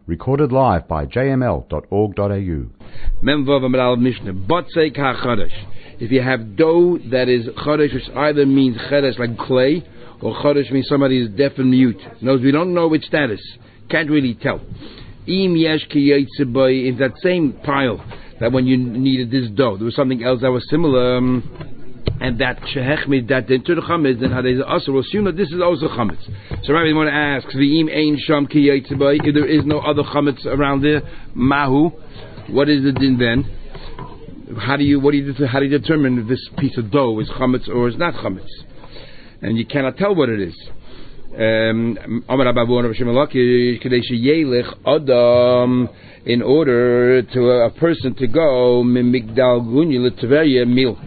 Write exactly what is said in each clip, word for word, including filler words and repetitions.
Recorded live by j m l dot org dot a u. If you have dough that is chodesh, which either means chodesh like clay, or chodesh means somebody is deaf and mute. Knows we don't know its status. Can't really tell. Im yesh ki yotze bo, in that same pile, that when you needed this dough, there was something else that was similar, um, and that shehechmid, that into the chametz, then hadei also will assume that this is also chametz. So Rabbi want to ask, v'im ein sham ki yotze bo, if there is no other chametz around there, mahu, what is the din then? How do you what do you how do you determine if this piece of dough is chametz or is not chametz? And you cannot tell what it is. Um, in order to a person to go mimigdal gunya l'tveria mil,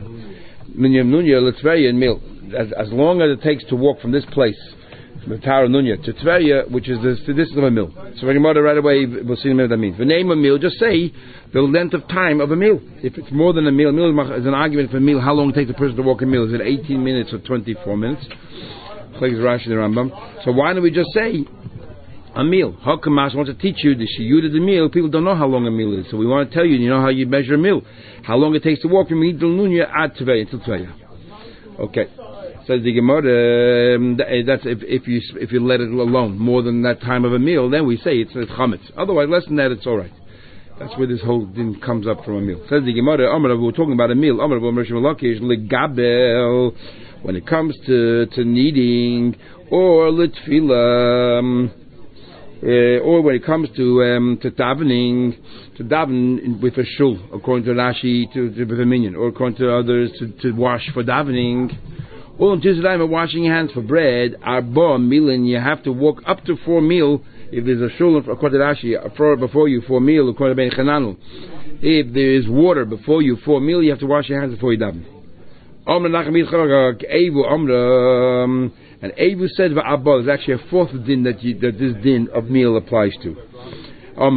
mil, as as long as it takes to walk from this place, from Tara Nunya to Tveria, which is this, this is of a mill. So we're going to right away. We'll see what that means. The name of a mill, just say the length of time of a meal. If it's more than a meal, a meal is an argument for a meal. How long it takes a person to walk a meal? Is it eighteen minutes or twenty-four minutes? Like Rashi the Rambam. So why don't we just say a meal? Hakamash wants to teach you the shiyud of the meal. People don't know how long a meal is, so we want to tell you. You know how you measure a meal? How long it takes to walk from Midul Nunya ad Tveria until Tveria. Okay. Says the Gemara, um, that's if, if you if you let it alone more than that time of a meal, then we say it's, it's chametz. Otherwise, less than that, it's all right. That's where this whole thing comes up from a meal. Says the Gemara, we're talking about a meal. When it comes to, to kneading or litfila, um, uh, or when it comes to um, to davening, to daven with a shul, according to Rashi, to, to with a minion, or according to others, to, to wash for davening. Or in time of washing your hands for bread, arba milin, you have to walk up to four meal. If there's a shul according to Rashi before you, four meal, according to Ben Chananel. If there is water before you, four meal, you have to wash your hands before you daven. And Evu said va'abba is actually a fourth din that, you, that this din of meal applies to. And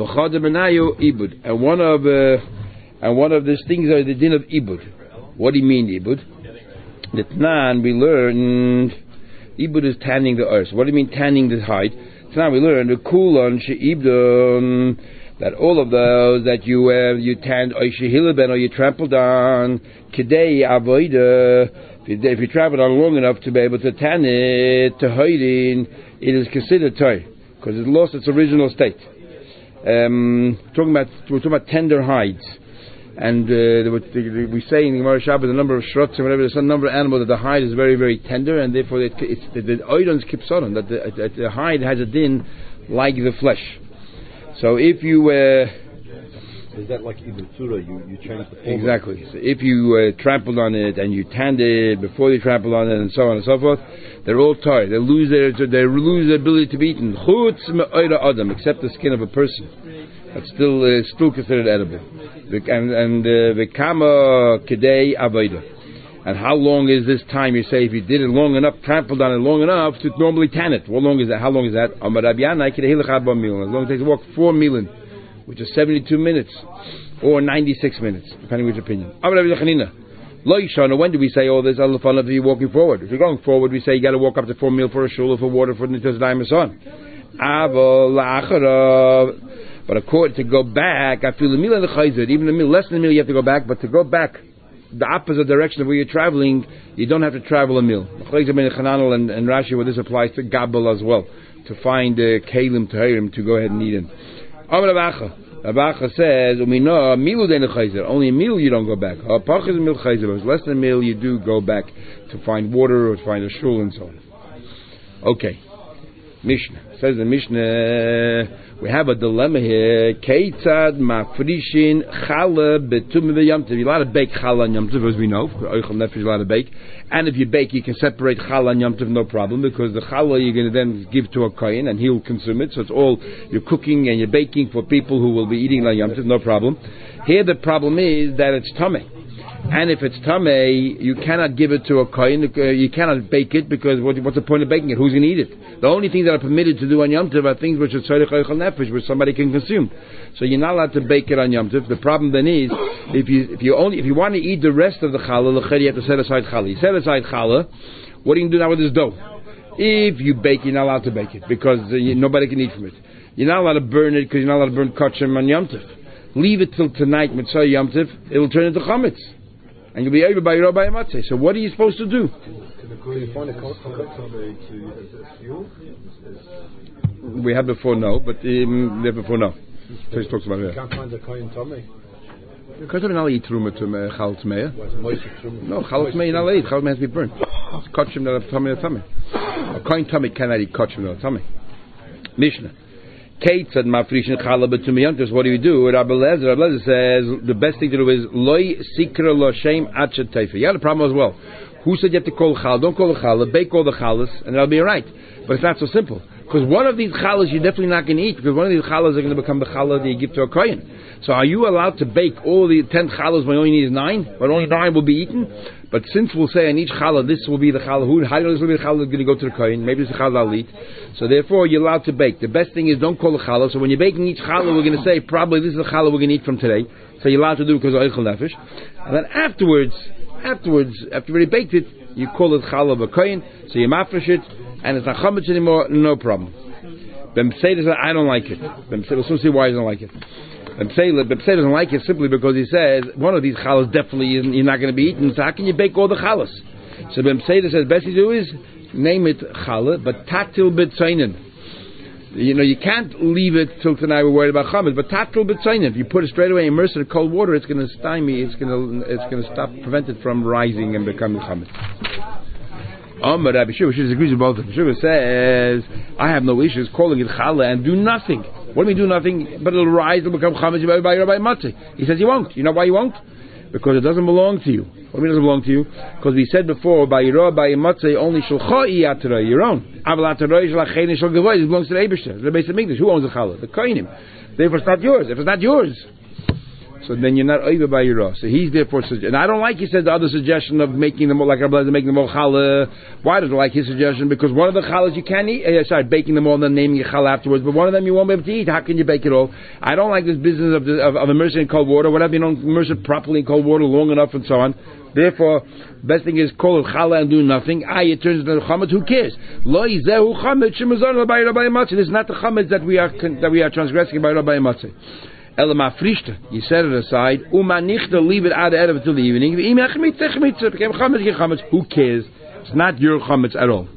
one of uh, and one of these things are the din of ibud. What do you mean ibud? The Tnan we learned ibud is tanning the earth. What do you mean tanning the hide? Tnan we learned the kulon sheibdon, that all of those that you uh, you tanned or shehilben or you trampled on kidei avoida. If you traveled on long enough to be able to tan it to hiding, it is considered toy because it lost its original state. Um, talking about we're talking about tender hides. And uh, we say in the Gemara Shabbat the number of shrots and whatever, there's some number of animals that the hide is very, very tender, and therefore it, it's, the, the oidons keeps on that the, that the hide has a din like the flesh. So if you uh, is that like even surah, you you change the form? Exactly. So if you uh, trampled on it and you tanned it before you trampled on it and so on and so forth, they're all tired. They lose their they lose their ability to be eaten. Chutz me'oida adam, except the skin of a person. That's still uh, still considered edible. And and the kama kedei avoda. And how long is this time? You say if you did it long enough, trampled on it long enough to normally tan it. What long is that? How long is that? As long as it takes to walk four milin, which is seventy-two minutes, or ninety-six minutes, depending which opinion. When do we say all this? If you're walking forward, if you're going forward, we say you got to walk up to four mil for a shul or for water for the time and so on. But according to go back, I feel the meal and the chayzer, even the meal less than a meal, you have to go back. But to go back the opposite direction of where you're traveling, you don't have to travel a meal. And, and Rashi, where this applies to Gabel as well, to find uh, Kalim Tahirim to go ahead and eat in. Abacha says, only a meal you don't go back. Less than a meal you do go back to find water or to find a shul and so on. Okay. Mishnah. Says the Mishnah, we have a dilemma here. Keitzad mafrishin challah betum v'yamtiv. You're allowed to bake challah and yamtiv, as we know. Oichel nefesh is allowed to bake. And if you bake, you can separate challah and yamtiv, no problem, because the challah you're going to then give to a kohen and he'll consume it. So it's all you're cooking and you're baking for people who will be eating la yamtiv, no problem. Here the problem is that it's tameh. And if it's tameh, you cannot give it to a kohen. Uh, you cannot bake it because what, what's the point of baking it? Who's going to eat it? The only things that are permitted to do on Yom Tov are things which are tzarich oichel nefesh, which somebody can consume. So you're not allowed to bake it on Yom Tov. The problem then is if you if you only if you want to eat the rest of the challah, you have to set aside challah. You set aside challah. What do you do now with this dough? If you bake, you're not allowed to bake it because uh, you, nobody can eat from it. You're not allowed to burn it because you're not allowed to burn kachim on Yom Tov. Leave it till tonight, Mitzvah Yom Tov, it will turn into chametz. And you'll be able by Rabbi Matzeh. So what are you supposed to do? We had before no, but um, we had before no. So he talks about it. You can't find the kohen tummy. You can't not eat truma to chal tmeya. No, chal tmeya not eat. Chal tmeya has to be burnt. It's kachim not a tummy or tummy. A kohen tummy cannot eat kachim not a tummy. Mishnah. Kate said, "Mafrishin challah b'tumiyontos." What do you do? Rabbi Lezer, Rabbi Lezer says the best thing to do is loy sikra lo shem achet teifa. You had a problem as well. Who said you have to call challah? Don't call the challah. Bake all the challahs, and that'll be all right. But it's not so simple. Because one of these challahs you're definitely not going to eat. Because one of these challahs are going to become the challah that you give to a kohen. So are you allowed to bake all the ten challahs when you only need nine? But only nine will be eaten. But since we'll say on each challah this will be the challah, who how do you know this will be the challah that's going to go to the kohen? Maybe it's the challah I'll eat. So therefore you're allowed to bake. The best thing is don't call the challah. So when you're baking each challah, we're going to say probably this is the challah we're going to eat from today. So you're allowed to do it because of eichel nefesh. And then afterwards, afterwards, after you already baked it, you call it challah b'kohen. So you mafresh it, and it's not chametz anymore. No problem. Ben Psei says I don't like it. Ben Psei, we'll soon see why he doesn't like it. Ben Psei doesn't like it simply because he says one of these challahs definitely isn't, you're not going to be eaten. So how can you bake all the challahs? So Ben Psei says best you do is name it challah, but tatil b'tzainin. You know, you can't leave it till tonight. We're worried about chametz, but tatil b'tzainin. If you put it straight away, immerse it in cold water, it's going to stymie. It's going to it's going to stop, prevent it from rising and becoming chametz. Amar Rabbi Shua disagrees with both of them. Shua says, I have no issues calling it challah and do nothing. What do we do nothing? But it'll rise, it'll become chametz by Rabbi Matzeh. He says you won't. You know why you won't? Because it doesn't belong to you. What do you mean it doesn't belong to you? Because we said before, by Yirah, by Matzeh, only shulcha'i atara, your own. Aval atara, shalacheni shal gavoy, it belongs to the Eibishter, the Beis HaMikdash. Who owns the challah? The kohenim. Therefore it's not yours. If it's not yours, so then you're not over by Yirah. So he's therefore suggesting. And I don't like, he said, the other suggestion of making them all like Rabbi Lezer, making them all challah. Why does he like his suggestion? Because one of the challahs you can eat, uh, sorry, baking them all and then naming it challah afterwards, but one of them you won't be able to eat. How can you bake it all? I don't like this business of, the, of, of immersing in cold water. Whatever, you don't immerse it properly in cold water long enough and so on. Therefore, best thing is call it challah and do nothing. Ah, it turns into chametz. Who cares? Lo yizehu chametz shemazon by Rabbi Matzeh. This is not the chametz that we are that we are transgressing by Rabbi Matzeh. Elama frishta, you set it aside. Umanichta, leave it out of erev until the evening. Became chametz, get chametz. Who cares? It's not your chametz at all.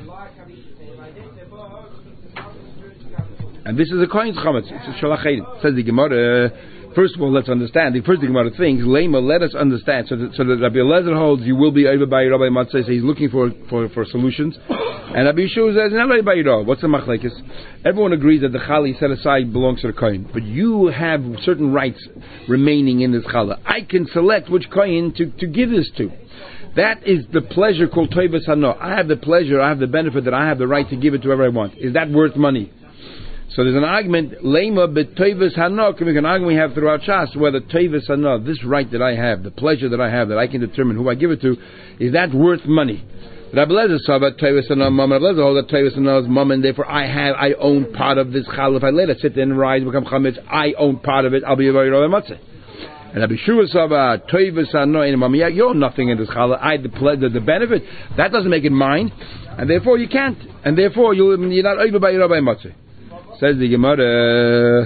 And this is a kohen's chametz. It's a shalach heidim. Says the Gemara. First of all, let's understand. The first thing about the things, Lema, let us understand. So that, so that Rabbi Eliezer holds you will be over by Rabbi Matzeh. So he's looking for, for, for solutions. And Rabbi Yeshua says, not by Yirah. What's the machlekes? Everyone agrees that the challah set aside belongs to the kohen. But you have certain rights remaining in this challah. I can select which kohen to, to give this to. That is the pleasure called Toivas Hano. I have the pleasure, I have the benefit that I have the right to give it to whoever I want. Is that worth money? So there's an argument, Lema b'toivas hana, can be an argument we have throughout Shas, whether toivas hana, this right that I have, the pleasure that I have, that I can determine who I give it to, is that worth money? Rabbi Lezer saw about toivas hana, mom, Rabbi Lezer holds that toivas hana is mom, and therefore I have, I own part of this challah. If I let it sit there and rise, become chametz, I own part of it, I'll be a very Rabbi Matzeh. And Rabbi Shua saw about toivas hana, and mom, yeah, you own nothing in this challah, I the pleasure, the benefit, that doesn't make it mine, and therefore you can't, and therefore you're not over by Rabbi Matzeh. Says the Gemara,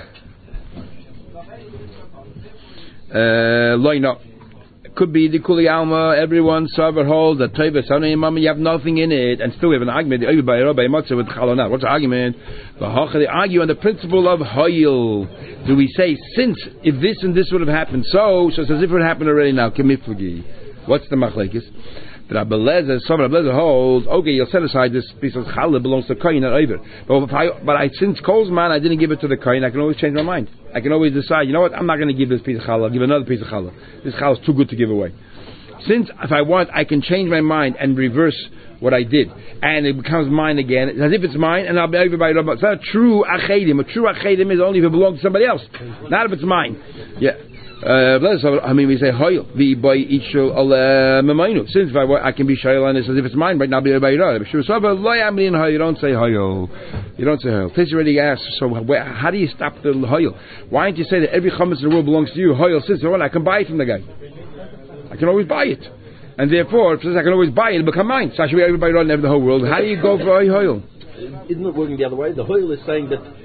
Loina. Could be the Kuli Alma, everyone server holds that Toivas Hana Imam, you have nothing in it, and still we have an argument, the by Rabbi Matzeh with Chalonah. What's the argument? They argue on the principle of Hoyil. Do we say, since if this and this would have happened, so, so it's as if it would happen already now, Kemiflagi. What's the machlekes? Rabbi Lezer, some Rabbi Lezer holds, okay, you'll set aside this piece of challah belongs to kohen, not over. But if I, but I, since Kol's man, I didn't give it to the kohen, I can always change my mind. I can always decide, you know what, I'm not going to give this piece of challah, I'll give another piece of challah. This challah is too good to give away. Since, if I want, I can change my mind and reverse what I did. And it becomes mine again. It's as if it's mine, and I'll be over by Rabbi. It's not a true achedim. A true achedim is only if it belongs to somebody else. Not if it's mine. Yeah. Uh, I mean, we say hoyel the boy ishul al memainu. Since if I, I can be shayel on this as if it's mine, right now be by Yirah. But sure, you don't say hoyel. You don't say hoyel. Tis already asked. So where, how do you stop the hoyel? Why don't you say that every chametz in the world belongs to you? Hoyel says, well, I can buy it from the guy. I can always buy it, and therefore, if I can always buy it, it'll become mine. So I should be everybody running over the whole world. How do you go for hoyel? Isn't it working the other way? The hoyel is saying that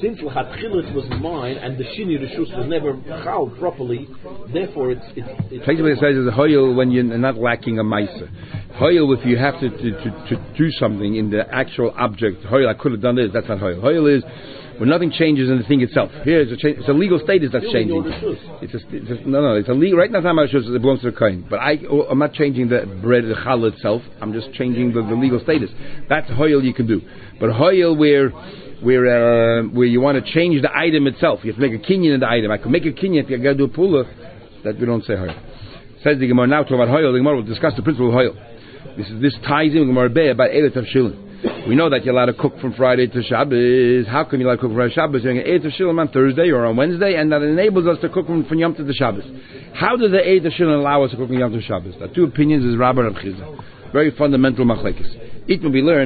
since L'Chatchila it was mine and the Shini Rishus was never chal properly, therefore it's it's. it's Basically, it says is a hoyel when you're not lacking a ma'aser. Hoyel if you have to, to, to, to do something in the actual object. Hoyel, I could have done this. That's not hoyel. Hoyel is when nothing changes in the thing itself. Here is a change. It's a legal status that's changing. It's a, it's a, no, no. It's a legal. Right now, it's not my rishus. It belongs to the kohen. But I, I'm not changing the bread, the challah itself. I'm just changing the, the legal status. That's hoyel you can do. But hoyel where where uh, where you want to change the item itself, you have to make a kinyan in the item. I can make a kinyan if you got to do a pula. That we don't say hoyel. Says the Gemara now talk about hoyel. The Gemara will discuss the principle of hoyel. This is this ties in with Gemara Bey about Eilat Tavshilin. We know that you're allowed to cook from Friday to Shabbos. How come you're allowed to cook from Friday to Shabbos during an Eilat Tavshilin on Thursday or on Wednesday, and that enables us to cook from, from Yom Tov to Shabbos? How does the Eilat Tavshilin allow us to cook from Yom Tov to Shabbos? There are two opinions. Is Rabbi Rav Chizah. Very fundamental machlekes. It will be learned.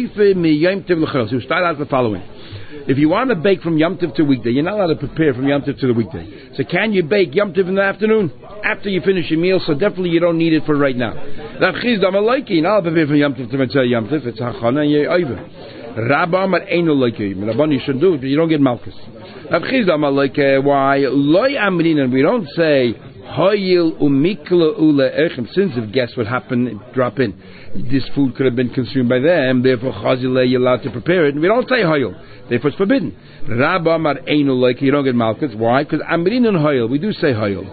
So we start out the following. If you want to bake from Yom Tov to weekday, you're not allowed to prepare from Yom Tov to the weekday. So can you bake Yom Tov in the afternoon after you finish your meal? So definitely you don't need it for right now. Rav Chizda Malaiki, I'll prepare from Yom Tov to Mitzvah Yom Tov. It's hachana and you're over. Rabba Amar Eino Loiki. Rabban, you should do it, but you don't get malchus. Rav Chizda Malaiki, why loy amrinan? We don't say hoyil umikla ule echem. Since if guests would happen, drop in, this food could have been consumed by them. Therefore, chazile you're allowed to prepare it. And we don't say hoyil. Therefore, it's forbidden. Rabba Amar Eino Loiki. You don't get malchus. Why? Because amrinan hoyil. We do say hoyil.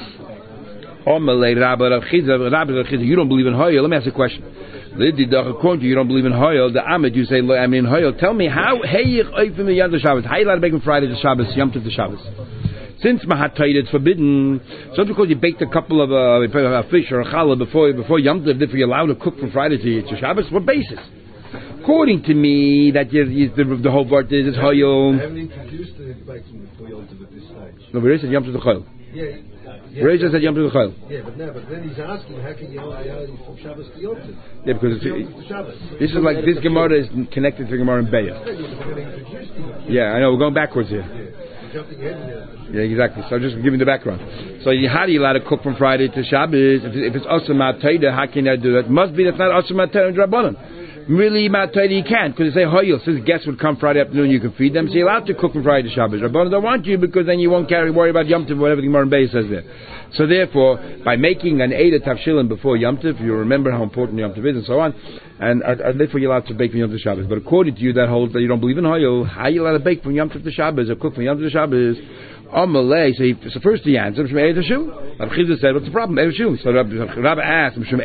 Omelei Rabba Rav Chizda. Rabba Rav Chizda. You don't believe in hoyil. Let me ask you a question. According to you, you don't believe in hoyel. The Amid, you say, I mean hoyel. Tell me how. Hey, oifim Yom Tov Shabbos. How you allowed to bake from Friday to Shabbos, Yom Tov to Shabbos? Since Mahatayit it's forbidden, so because you baked a couple of uh, a fish or a challah before before Yom Tov, if you're allowed to cook from Friday to, to Shabbos, what basis? According to me, that you, you, the, the whole part is is hoyel. I haven't introduced the baking before Yom Tov at this stage. No, but it said Yom Tov to Chol. Yeah. Yeah, Reisha said Yom Tov to Chol. Yeah, but no, but then he's asking, how can you hold from Shabbos to Yom Tov? Yeah, because it's, Yom Tov to Shabbos. This is like this Gemara is connected to the Gemara in Beya. Yeah, I know we're going backwards here. Yeah, exactly. So I'm just giving the background. So how do you allow to cook from Friday to Shabbos? If, if it's Asur Ma'atayda, how can I do that? It must be that's not Asur Ma'atayda and Drabanan. Really, Ma'atayda you can't, because they say hoyel. Since guests would come Friday afternoon, you can feed them. So you're allowed to cook from Friday to Shabbos. Drabanan don't want you because then you won't carry worry about Yom Tov, whatever the Gemara in Beis says there. So therefore, by making an Eilat Tavshilin before Yom Tov, you remember how important Yom Tov is and so on, and, and, and therefore you're allowed to bake from Yom Tov to Shabbos. But according to you, that holds that you don't believe in hoyel. How are you allowed to bake from Yom Tov to Shabbos or cook from Yom Tov to Shabbos? Amalei, so, he, so first he answered, Rav Chizda said, what's the problem? So Rabbi asked, that's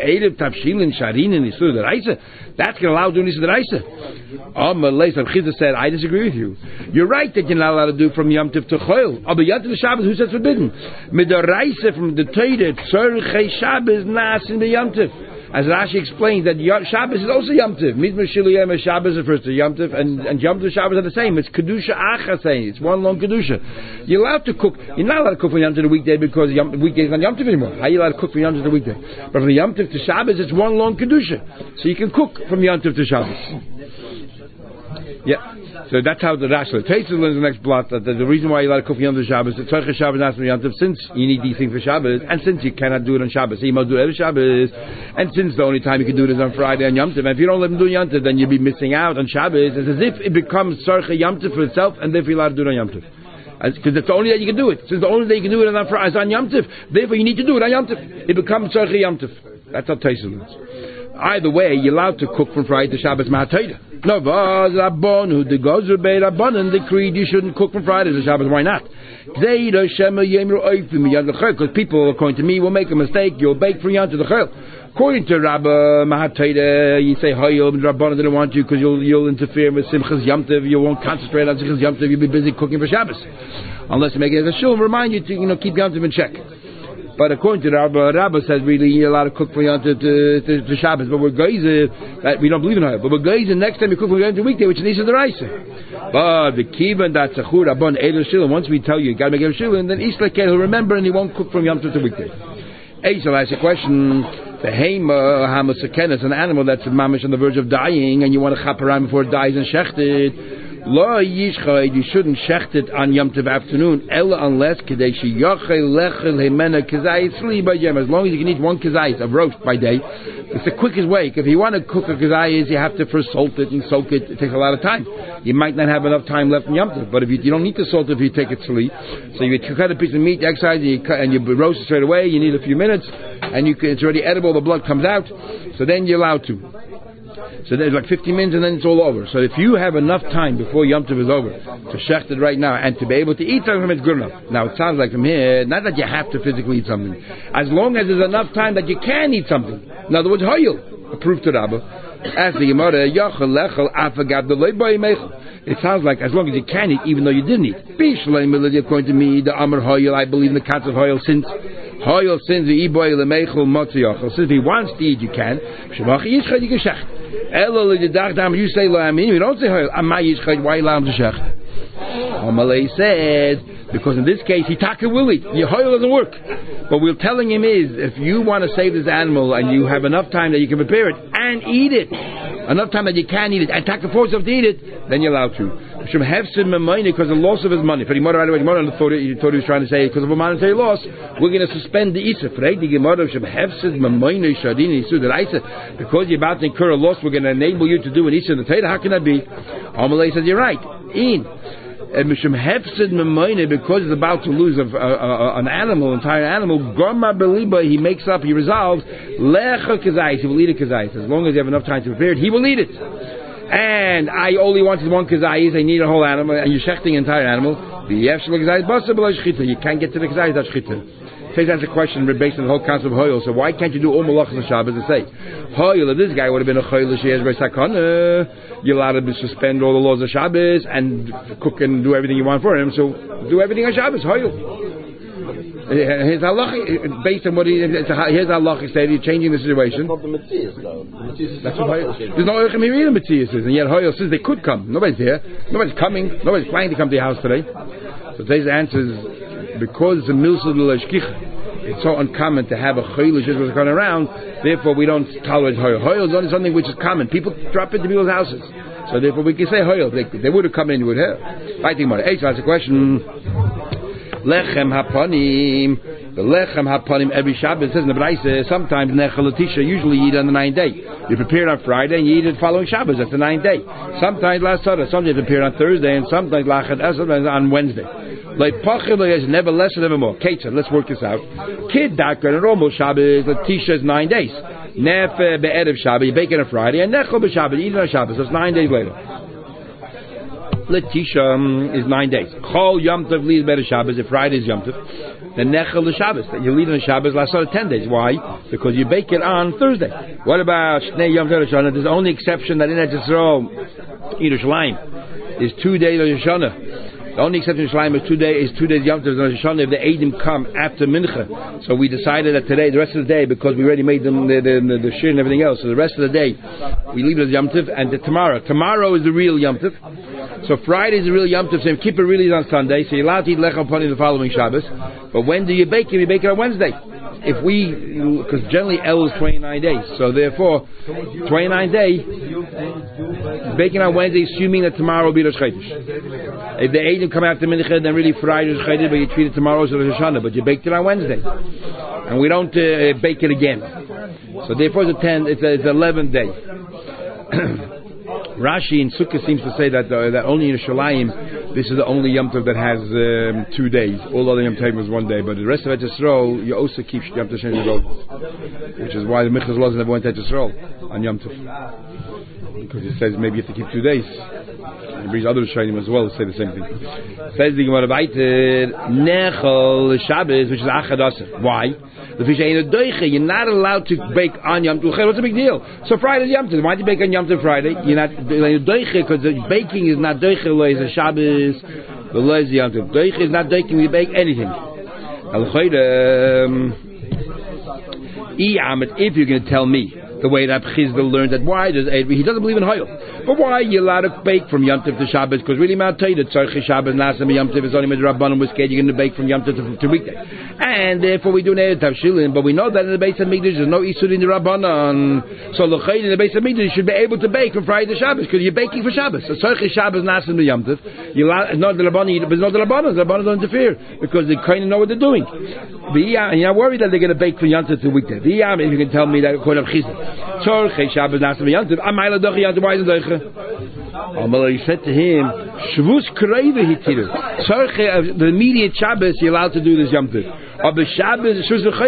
going to allow doing this to the Raisa. Amalei, so Rav Chizda said, I disagree with you. You're right that you're not allowed to do from Yom Tov to Chol. But Yom Tov to Shabbos, who says forbidden? With the Raisa from the Torah, Tzorchei Shabbos nas in the Yom Tov. As Rashi explains that Shabbos is also Yom Tov. Midmar Shilu Yom Shabbos refers to Yom Tov, and, and Yom Tov Shabbos are the same. It's Kedusha Acha saying it's one long Kedusha. You're allowed to cook. You're not allowed to cook from Yom Tov to weekday because Yom, weekday is not Yom Tov anymore. How are you allowed to cook from Yom Tov to weekday? But from Yom Tov to Shabbos, it's one long Kedusha. So you can cook from Yom Tov to Shabbos. Yeah. So that's how the Rashi Taisa learns the next blot that the, the reason why you allowed to cook from Yom Tov to Shabbos, the Tzorchei Shabbos not from Yom Tov, since you need these things for Shabbos, and since you cannot do it on Shabbos, so you must do it every Shabbos, and since the only time you can do it is on Friday and Yom Tov, and if you don't let them do Yom Tov, then you'll be missing out on Shabbos. It's as if it becomes Tzorchei Yom Tov for itself, and therefore you're allowed to do it on Yom Tov. Because it's the only day you can do it. Since the only day you can do it is on, is on Yom Tov, therefore you need to do it on Yom Tov. It becomes Tzorchei Yom Tov. That's how Taisa learns. Either way, you're allowed to cook from Friday to Shabbos Ma'atayda. No, but Rabbanu, the Gozer Bei Rabbanan decreed you shouldn't cook from Friday to Shabbos. Why not? Because people, according to me, will make a mistake. You'll bake from Yom to the Chel. According to Rabbi Mahatayda, you say Hayom and Rabbanan didn't want you because you'll you'll interfere with Simchas Yom Tov. You won't concentrate on Simchas Yom Tov. You'll be busy cooking for Shabbos, unless you make it as a shul. Remind you to you know keep Yom Tov in check. But according to Rabbi, Rabbi says really you're allowed to cook for Yom Tov to, to, to Shabbos. But we're guys that we don't believe in Hayom. But we're guys next time you cook for Yom Tov weekday, which is Nisha D'Oraisa. But the kivan that Tzachur Rabban Eilu Shilin. Once we tell you, you got to make Eilu Shilin, then Isla Kel he'll remember and he won't cook from Yom Tov to weekday. Eisel asks a question. The Hema Hamasaken is an animal that's mamish on the verge of dying, and you want to chap around before it dies and shechted. Lo yishchayid, you shouldn't shecht it on Yom Tov afternoon, ella unless kadeshi yachel lechel hemena kazayis sli by Yom. As long as you can eat one kazayis of roast by day, it's the quickest way. If you want to cook a kazayis, you have to first salt it and soak it. It takes a lot of time. You might not have enough time left in Yom Tov, but if you, you don't need to salt it if you take it sli, so you cut a piece of meat, exercise, and you, cut, and you roast it straight away. You need a few minutes, and you can, it's already edible. The blood comes out, so then you're allowed to. So there's like fifty minutes and then it's all over. So if you have enough time before Yom Tov is over to shecht it right now and to be able to eat something, it's good enough. Now it sounds like from here, not that you have to physically eat something. As long as there's enough time that you can eat something. In other words, hoyel, approved to Rabba. As the Gemara, yachel lechel afagad delay by mechel. It sounds like as long as you can eat, even though you didn't eat. According to me, the Amar hoyel, I believe in the concept of hoyel since hoyel since the iboy lemechel motziyachel. Since he wants to eat, you can. Shemachi yishchad you can shecht. You say lo amin, you don't say hoyel. Amay yishchad, why lam to shecht? Amalei says, because in this case, Hitaka will eat. Your hoyel doesn't work. What we're telling him is, if you want to save this animal and you have enough time that you can prepare it and eat it, enough time that you can eat it, and take the force of to eat it, then you're allowed to. Because the loss of his money. For the Gemara, right away, Gemara thought he thought he was trying to say, because of a monetary loss, we're going to suspend the Isra. Right? The Gemara, because you're about to incur a loss, we're going to enable you to do an Isra in the Torah. How can that be? Amalei says, you're right. In. Because he's about to lose a, a, a, an animal, entire animal, he makes up, he resolves, he will eat a kazayis. As long as you have enough time to prepare it, he will eat it. And I only wanted one kazayis, I need a whole animal, and you're shechting an entire animal. You can't get to the kazayis, that's shchita. Says that's a question based on the whole concept of hoyel. So why can't you do all malachas on Shabbos and say hoyel? If this guy would have been a hoyel, she has sakana, you're allowed to suspend all the laws of Shabbos and cook and do everything you want for him. So do everything on Shabbos, hoyel. Here's halacha based on what he. Here's halacha said. He's changing the situation. That's not the Matthias, though. The That's what hoyel. There's no erchem here in Matthias, and yet hoyel says they could come. Nobody's here. Nobody's coming. Nobody's planning to come to your house today. So today's answer is, because the milsul l'shkicha, it's so uncommon to have a choilish that's going around. Therefore, we don't tolerate hoyel. Hoyel is only something which is common. People drop into people's houses, so therefore we can say hoyel. They, they would have come in with her. Fighting about it. Hey, so that's a question. Lechem hapanim. The lechem hapanim every Shabbos, it says in the Braisa, sometimes nechel l'tisha, usually you eat on the ninth day. You prepare it on Friday and you eat it following Shabbos, that's the ninth day. Sometimes last Saturday, sometimes you prepare it on Thursday, and sometimes lachad esad on Wednesday. Like pachel is never less and never more. Ketzah, let's work this out. Kid dakar and normal Shabbos, l'tisha is nine days. Nef be'erev Shabbos, you bake it on Friday, and nechel b'Shabbos, you eat it on Shabbos, that's nine days later. L'tisha um, is nine days. Chol Yom Tov leads better Shabbos. If Friday is Yom Tov, then Nechel the Shabbos. You lead on Shabbos last Saturday ten days. Why? Because you bake it on Thursday. What about Shnei Yom Tov Shana? There's the only exception that in Eretz Yisrael, Yerushalayim, is two days of Shana. The only exception in Yerushalayim is two days. Is two days Yom Tov Rosh Hashanah if the Eidim come after Mincha. So we decided that today, the rest of the day, because we already made them the the, the, the shir and everything else. So the rest of the day we leave it as Yom Tov, and the tomorrow. Tomorrow is the real Yom Tov. So Friday is the real Yom Tov. Same Kippur really is on Sunday. So you're allowed to eat lechem panim the following Shabbos. But when do you bake it? You bake it on Wednesday. If we, because generally El is twenty-nine days, so therefore twenty-nine day baking on Wednesday, assuming that tomorrow will be Rosh Chodesh. If the Eidim come after Mincha, then really Friday is Rosh Chodesh, but you treat it tomorrow as Rosh Hashanah, but you baked it on Wednesday, and we don't uh, bake it again. So therefore, it's a ten, it's a, it's eleventh day. Rashi in Sukkah seems to say that uh, that only in Yerushalayim this is the only Yom Tov that has um, two days. All other Yom Tov is one day, but the rest of Eretz Yisrael you also keep Yom Tov Sheni Rosh, which is why the Michas Loz never went to Eretz Yisrael on Yom Tov, because it says maybe you have to keep two days. It brings other Shainim as well to say the same thing. Says the Gemara Vayter Nechol Shabbos, which is Achad Aser. Why? You're not allowed to bake on Yom Tov. What's the big deal? So Friday is Yom Tov. Why do you bake on Yom Tov Friday? You're not because the baking is not doiche lois a Shabbos. The lois Yom Tov. Doiche is not doiking. You bake anything. If you're going to tell me the way that Chizda learned that why does he doesn't believe in Hoyle, but why are you allowed to bake from Yom Tov to Shabbos? Because really, Mount Tayyid, Tzarchi Shabbos, Nasam Yom Tov is only with Rabbanim was scared you're going to bake from Yom Tov to, to weekday, and therefore we do Erev Tavshilin. But we know that in the Beis Hamikdash there's no Isur in the Rabbanon, so L'chayil in the Beis Hamikdash you should be able to bake from Friday to Shabbos because you're baking for Shabbos. So Tzarchi Shabbos, Nasam Yom Tov, you not the Rabbanon, but not the Rabbanon. The Rabbanon don't interfere because they kind of know what they're doing. You're not worried that they're going to bake from Yom Tov to weekday. If you can tell me that according to Chizah, Tzarchi Shabbos, Nasam Yom Tov, Amayla Dochi Yom Tov, why is it Dochi? He said to him, Shvus Kreiva Hitiru. The immediate Shabbos you're allowed to do this Yom Tov. Of the Shabbos,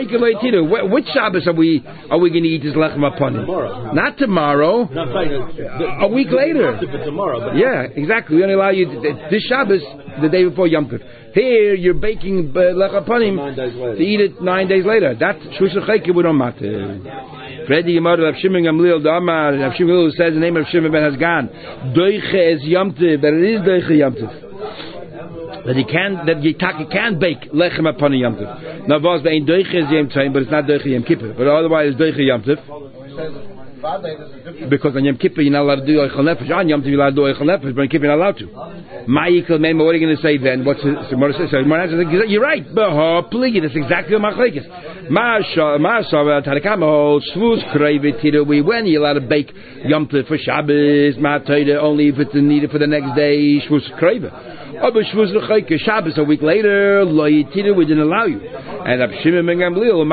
which Shabbos are we are we going to eat this lechem upon him? Tomorrow. Not tomorrow. Not the, a week later. Tomorrow, yeah, exactly. We only allow you to, this Shabbos the day before Yom Tov. Here you're baking uh, lechem upon him to eat it nine days later. That's Shvus Chayke we don't matter. Fredi Yamar Rav Shimon Gamliel Damar Rav Shimon Gamliel says the name of Shimon ben Hasgan Doiche is Yom Tov, but it is Doiche Yom Tov. That he can, that Yitaki can bake lechem upon a Yom Tov. Now, was bein Doiche is Yom Tov, but it's not Doiche Yom Kippur. But otherwise, it's Doiche Yom Tov. Because on Yom Kippur you're not allowed to do Eichel Nefesh. On Yom Tov you're allowed to do Eichel Nefesh, but on Kippur you're not allowed to. Ma'ikal Mema, what are you going to say then? What's the Gemara says? You're right. Beho pligi. That's exactly what Machlekes. Ma'asha Ma'asha Tarakamo Shvus Kreivet Tira. We when you're allowed to bake Yom Tov for Shabbos, Ma'atayda only if it's needed for the next day. Shvus Kreivet. Aber Shvus L'chayke Shabbos a week later, Lo Yitira, we didn't allow you. And Rab Shimon ben Gamliel,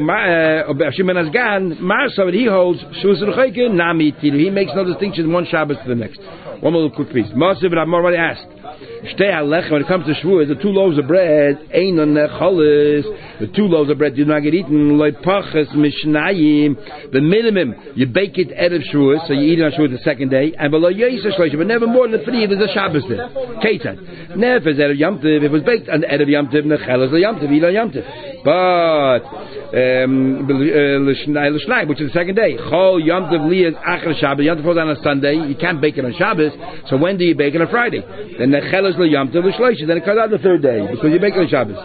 Rab Shimon Hasgan, Marsa, he holds Shvus L'chayke Nami Yitira. He makes no distinction one Shabbos to the next. One more quick piece. Masiv Rab Mormani asked, Shtei HaLechem, when it comes to Shavuos, the two loaves of bread, Ein on Cholis, the two loaves of bread do not get eaten, Loi Pachas Mishnayim, the minimum, you bake it Erev Shavuos, so you eat it on Shavuos the second day, and below Yisra Shloshim, but never more than three if there's a Shabbos there. Ketzad. Never is Erev Yom Tov, if it was baked on Erev Yom Tov, Nechelas the Yom Tov, eat on Yom Tov. But, um, L'Shnai, which is the second day, Chol Yom Tov Li is Achar Shabbos, Yom Tov falls on a Sunday, you can't bake it on Shabbos, so when do you bake it on Friday? Then Nechelas the Yom Tov L'Shloshim, then it comes out the third day, because you bake it on Shabbos.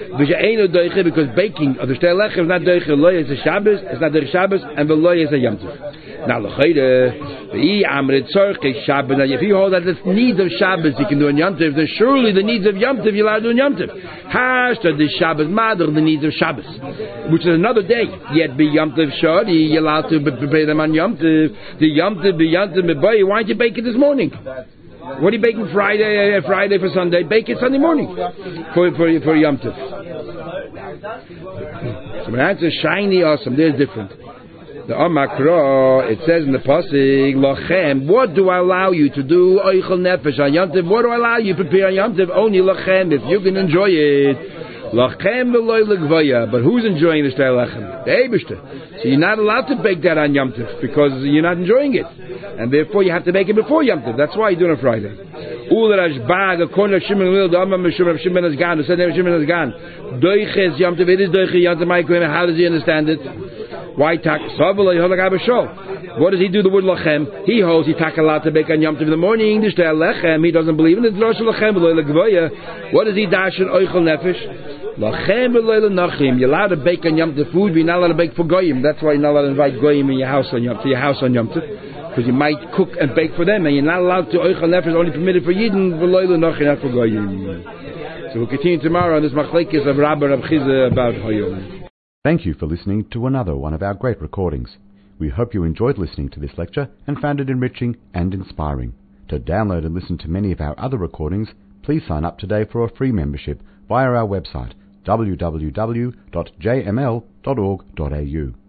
Because baking of the Shtei Lechem is not Doiche, Loy is a Shabbos, it's not Doiche Shabbos, and the Loy is a Yom Tov. Now, L'Chayre, the Amrit Tzorche Shabbos, now if you hold that the needs of Shabbos you can do in Yom Tov, then surely the needs of Yom Tov you're allowed to do in Yom Tov. Hashta the Shabbos Madr, the needs of Shabbos, which is another day. Yet be Yom Tov Shadi, you're allowed to prepare them on Yom Tov. The Yom Tov, the Yom Tov, why don't you bake it this morning? What are you baking Friday, uh, Friday for Sunday? Bake it Sunday morning for for for Yom Tov. So when that's a shiny awesome, there's different. The Amakra, it says in the pasuk, Lachem, what do I allow you to do? Oichel Nefesh on Yom Tov. What do I allow you to prepare on Yom Tov? Only Lachem, if you can enjoy it. Lachem v'loy l'gvaya, but who's enjoying the Shtei Lechem? The Eibishter. So you're not allowed to bake that on Yom Tov because you're not enjoying it, and therefore you have to bake it before Yom Tov. That's why you do it on Friday. Ul Rashbag, according to Shimon Gamliel, the Amar Meshur Shimon Hasgan, who said name Shimon Hasgan, Doiches Yom Tov. It is Doiche Yom Tov. How does he understand it? Why tak Savla Yeholagab Shol? What does he do? The word Lachem. He holds he tak allowed to bake on Yom Tov in the morning. The Shtei Lechem. He doesn't believe in it. Lachem v'loy l'gvaya. What does he dash in Oichel Nefesh? Lachem v'loy l'nachim. You're allowed to bake on Yom Tov food, but you're not allowed to bake for goyim. That's why you're not allowed to invite goyim in your house on Yom to your house on Yom Tov, because you might cook and bake for them, and you're not allowed to Oichel Nefesh, only permitted for Yidden v'loy l'nachim, not for goyim. So we'll continue tomorrow on this machlekes of Rabbi Rab Chizah about Hoyom. Thank you for listening to another one of our great recordings. We hope you enjoyed listening to this lecture and found it enriching and inspiring. To download and listen to many of our other recordings, please sign up today for a free membership via our website w w w dot j m l dot org dot a u.